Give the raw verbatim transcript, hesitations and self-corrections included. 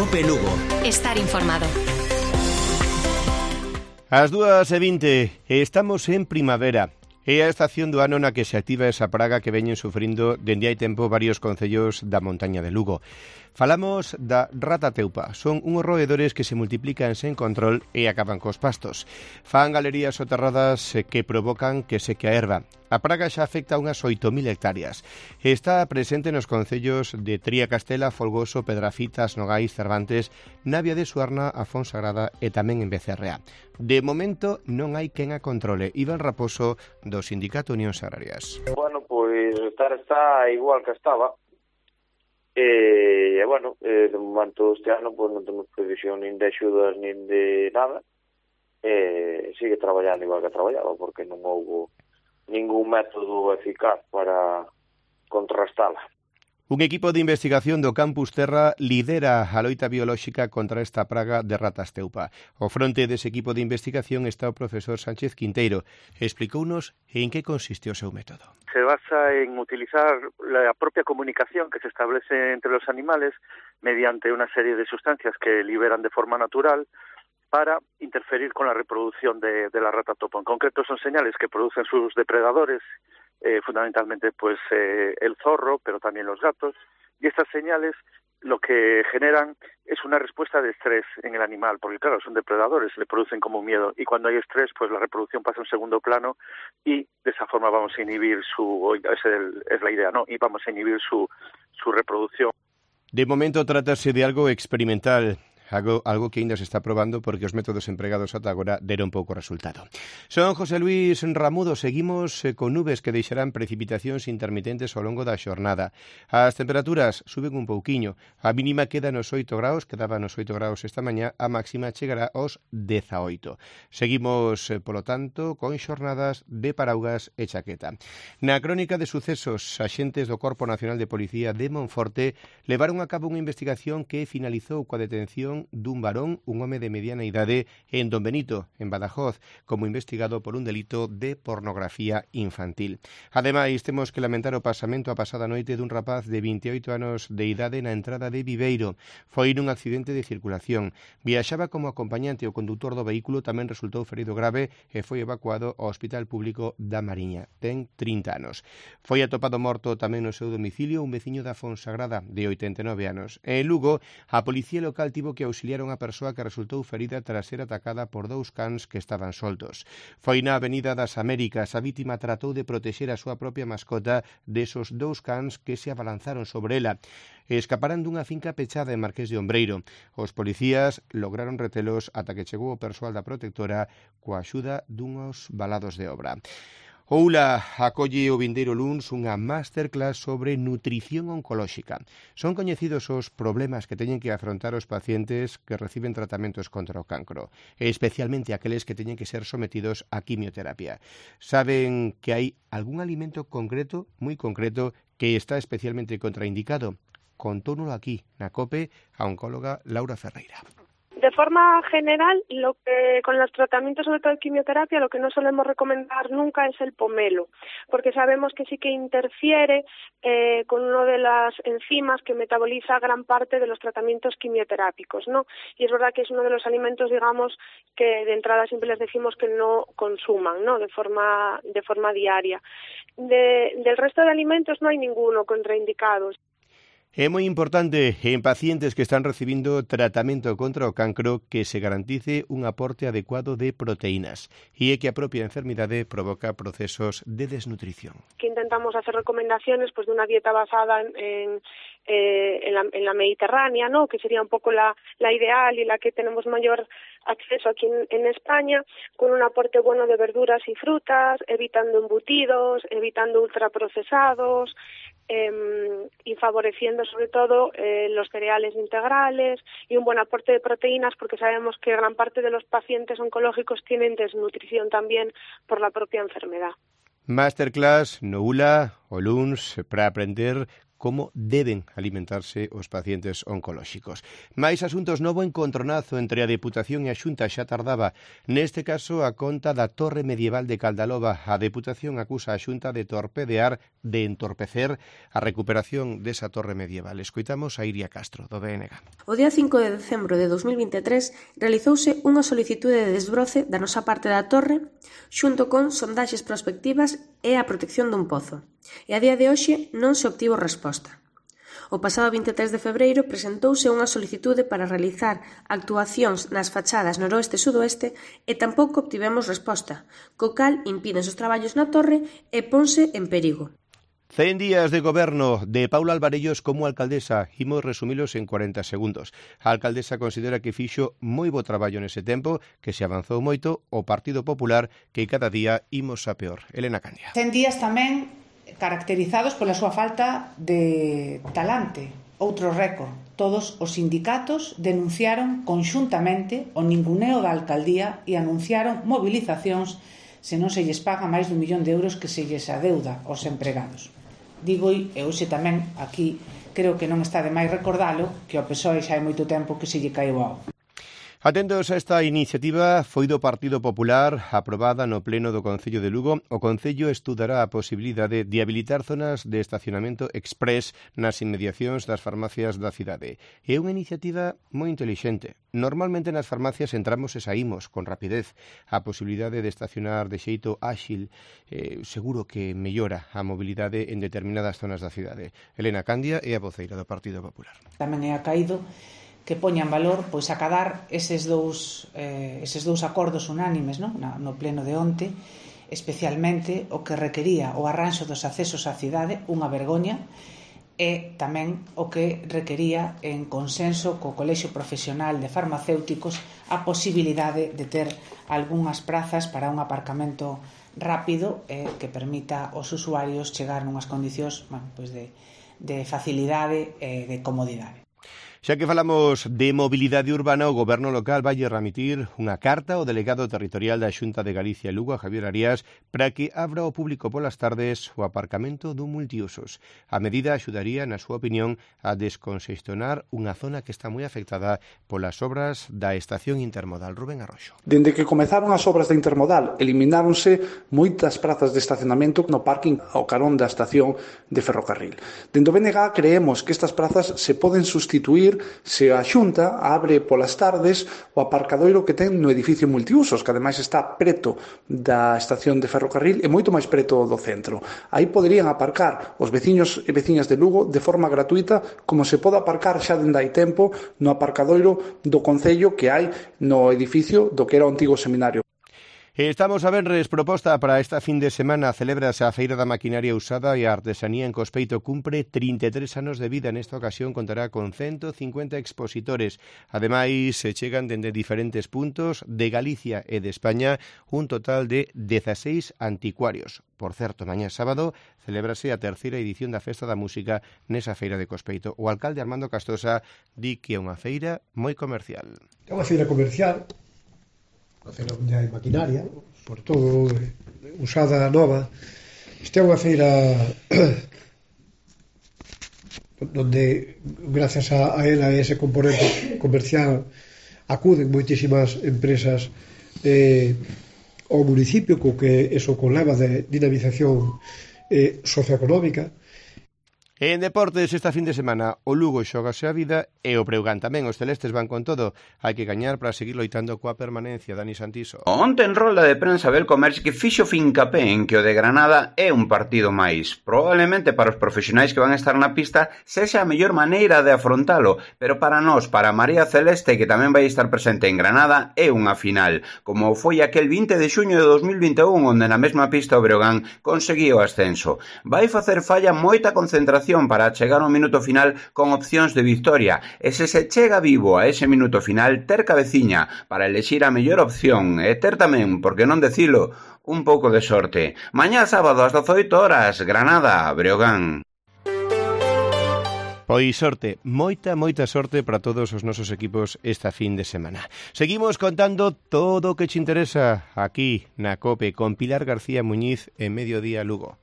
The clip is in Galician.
COPE Lugo. Estar informado. As dúas e vinte, estamos en primavera. É a estación do ano na que se activa esa praga que veñen sufrindo dende hai tempo varios concellos da montaña de Lugo. Falamos da rata teupa. Son unhos roedores que se multiplican sen control e acaban cos pastos. Fan galerías soterradas que provocan que seque a herba. A praga xa afecta a unhas oito mil hectáreas. Está presente nos concellos de Tría Castela, Folgoso, Pedrafitas, Nogais, Cervantes, Navia de Suarna, a Fonsagrada e tamén en Becerrea. De momento non hai quen a controle. Iván Raposo, do Sindicato Unións Agrarias. Bueno, pois estar está igual que estaba. E, e bueno, eh, de momento este ano pues, non temos previsión nin de axudas nin de nada. E sigue traballando igual que traballaba, porque non houve ningún método eficaz para contrastala. Un equipo de investigación do Campus Terra lidera a loita biolóxica contra esta praga de ratas teupa. Ao fronte dese equipo de investigación está o profesor Sánchez Quinteiro. Explicounos en que consiste o seu método. Se basa en utilizar la propia comunicación que se establece entre los animales mediante una serie de sustancias que liberan de forma natural para interferir con la reproducción de, de la rata topo. En concreto son señales que producen sus depredadores, eh, fundamentalmente pues eh, el zorro, pero también los gatos, y estas señales lo que generan es una respuesta de estrés en el animal, porque claro, son depredadores, le producen como miedo, y cuando hay estrés, pues la reproducción pasa a un segundo plano, y de esa forma vamos a inhibir su, es, el, es la idea, ¿no? Y vamos a inhibir su, su reproducción. De momento trátase de algo experimental. Algo, algo que ainda se está probando porque os métodos empregados ata agora deron pouco resultado. Son José Luis Ramudo, seguimos eh, con nubes que deixarán precipitacións intermitentes ao longo da xornada. As temperaturas suben un pouquiño, a mínima queda nos oito graus, quedaba nos oito graus esta mañá, a máxima chegará aos dezaoito. Seguimos, eh, polo tanto, con xornadas de paraugas e chaqueta. Na crónica de sucesos, axentes do Corpo Nacional de Policía de Monforte levaron a cabo unha investigación que finalizou coa detención dun varón, un home de mediana idade, en Don Benito, en Badajoz, como investigado por un delito de pornografía infantil. Ademais, temos que lamentar o pasamento a pasada noite dun rapaz de vinte e oito anos de idade na entrada de Viveiro. Foi nun accidente de circulación. Viaxaba como acompañante, o condutor do vehículo tamén resultou ferido grave e foi evacuado ao Hospital Público da Mariña. Ten trinta anos. Foi atopado morto tamén no seu domicilio un veciño da Fonsagrada, de oitenta e nove anos. En Lugo, a policía local tivo que auxiliar a unha persoa que resultou ferida tras ser atacada por dous cans que estaban soltos. Foi na Avenida das Américas. A vítima tratou de protexer a súa propia mascota desos dous cans que se abalanzaron sobre ela e escaparan dunha finca pechada en Marqués de Ombreiro. Os policías lograron retelos ata que chegou o persoal da protectora coa axuda dunhos balados de obra. Oula acolle o vindeiro luns unha masterclass sobre nutrición oncolóxica. Son coñecidos os problemas que teñen que afrontar os pacientes que reciben tratamentos contra o cancro, e especialmente aqueles que teñen que ser sometidos a quimioterapia. Saben que hai algún alimento concreto, moi concreto, que está especialmente contraindicado? Contónolo aquí, na COPE, a oncóloga Laura Ferreira. De forma general, lo que con los tratamientos, sobre todo de quimioterapia, lo que no solemos recomendar nunca es el pomelo, porque sabemos que sí que interfiere eh, con una de las enzimas que metaboliza gran parte de los tratamientos quimioterápicos, ¿no? Y es verdad que es uno de los alimentos, digamos, que de entrada siempre les decimos que no consuman, ¿no? De forma, de forma diaria. De, del resto de alimentos no hay ninguno contraindicado. É moi importante en pacientes que están recibindo tratamento contra o cancro que se garantice un aporte adecuado de proteínas e é que a propia enfermidade provoca procesos de desnutrición. Que intentamos hacer recomendaciones pues de una dieta basada en, en, eh, en, la, en la mediterránea, ¿no? Que sería un poco la, la ideal y la que tenemos mayor acceso aquí en, en España, con un aporte bueno de verduras y frutas, evitando embutidos, evitando ultraprocesados, Eh, y favoreciendo sobre todo eh, los cereales integrales y un buen aporte de proteínas, porque sabemos que gran parte de los pacientes oncológicos tienen desnutrición también por la propia enfermedad. Masterclass no U L A o luns para aprender como deben alimentarse os pacientes oncolóxicos. Mais asuntos, novo encontronazo entre a Deputación e a Xunta xa tardaba. Neste caso, a conta da Torre Medieval de Caldaloba. A Deputación acusa a Xunta de torpedear, de entorpecer a recuperación desa torre medieval. Escoitamos a Iria Castro, do B N G. O día cinco de decembro de dos mil vinte e tres realizouse unha solicitude de desbroce da nosa parte da torre xunto con sondaxes prospectivas e a protección dun pozo. E a día de hoxe non se obtivo resposta. O pasado vinte e tres de febreiro presentouse unha solicitude para realizar actuacións nas fachadas noroeste e sudoeste e tampouco obtivemos resposta, co cal impiden os traballos na torre e ponse en perigo. cen días de goberno de Paula Alvarellos como alcaldesa. Imos resumilos en cuarenta segundos. A alcaldesa considera que fixo moi bo traballo nese tempo, que se avanzou moito o Partido Popular, que cada día imos a peor. Elena Candia. cen días tamén caracterizados pola súa falta de talante. Outro récord. Todos os sindicatos denunciaron conxuntamente o ninguneo da alcaldía e anunciaron movilizacións se non se lles paga máis dun millón de euros que se lles adeuda aos empregados. Digo, e hoxe tamén aquí creo que non está de máis recordalo que o P S O E xa hai moito tempo que se lle caeu ao. Atentos a esta iniciativa, foi do Partido Popular, aprobada no Pleno do Concello de Lugo. O Concello estudará a posibilidade de habilitar zonas de estacionamento express nas inmediacións das farmacias da cidade. É unha iniciativa moi intelixente. Normalmente nas farmacias entramos e saímos con rapidez. A posibilidade de estacionar de xeito áxil eh, seguro que mellora a mobilidade en determinadas zonas da cidade. Elena Candia é a voceira do Partido Popular. Tamén é acaído que poñan valor pois acadar eses dous, eh, eses dous acordos unánimes, no? no pleno de onte, especialmente o que requería o arranxo dos accesos á cidade, unha vergoña, e tamén o que requería en consenso co Colexio Profesional de Farmacéuticos a posibilidade de ter algunhas prazas para un aparcamento rápido eh, que permita aos usuarios chegar nunhas condicións bueno, pois de, de facilidade e de comodidade. Xa que falamos de mobilidade urbana, o Goberno local vai remitir unha carta ao delegado territorial da Xunta de Galicia e Lugo, Javier Arias, para que abra ao público polas tardes o aparcamento dun multiusos. A medida axudaría, na súa opinión, a desconxestionar unha zona que está moi afectada polas obras da estación intermodal. Rubén Arroxo. Dende que comezaron as obras da intermodal, elimináronse moitas prazas de estacionamento no parking ao carón da estación de ferrocarril. Dende o B N G creemos que estas prazas se poden sustituir se a Xunta abre polas tardes o aparcadoiro que ten no edificio multiusos, que ademais está preto da estación de ferrocarril e moito máis preto do centro. Aí poderían aparcar os veciños e veciñas de Lugo de forma gratuita, como se pode aparcar xa dende hai tempo no aparcadoiro do Concello que hai no edificio do que era o antigo seminario. Estamos a venres, proposta para esta fin de semana. Celébrase a Feira da Maquinaria Usada e a Artesanía en Cospeito. Cumpre trinta e tres anos de vida. Nesta ocasión contará con ciento cincuenta expositores. Ademais, se chegan dende diferentes puntos de Galicia e de España un total de dezaseis anticuarios. Por certo, mañá sábado celébrase a terceira edición da Festa da Música nesa feira de Cospeito. O alcalde Armando Castosa di que é unha feira moi comercial. É unha feira comercial, unha feira onde hai maquinaria, por todo, usada, nova. Esta é unha feira onde, gracias a, a ela e ese componente comercial, acuden moitísimas empresas eh, ao municipio, co que eso conleva de dinamización eh, socioeconómica. En deportes, esta fin de semana, o Lugo xógase a vida e o Breogán tamén. Os celestes van con todo. Hai que gañar para seguir loitando coa permanencia. Dani Santiso. Onte en rolda de prensa Belcomerx que fixo fincapé en que o de Granada é un partido máis. Probablemente para os profesionais que van estar na pista sexa a mellor maneira de afrontalo, pero para nós, para María Celeste, que tamén vai estar presente en Granada, é unha final, como foi aquel vinte de xuño de dos mil vinte e un, onde na mesma pista o Breogán conseguiu o ascenso. Vai facer falla moita concentración para chegar ao minuto final con opcións de victoria, e se se chega vivo a ese minuto final, ter cabeciña para elexir a mellor opción e ter tamén, por que non decilo, un pouco de sorte. Mañá sábado ás dezaoito horas, Granada, Breogán. Pois sorte, moita, moita sorte para todos os nosos equipos esta fin de semana. Seguimos contando todo o que te interesa aquí na COPE con Pilar García Muñiz en Mediodía Lugo.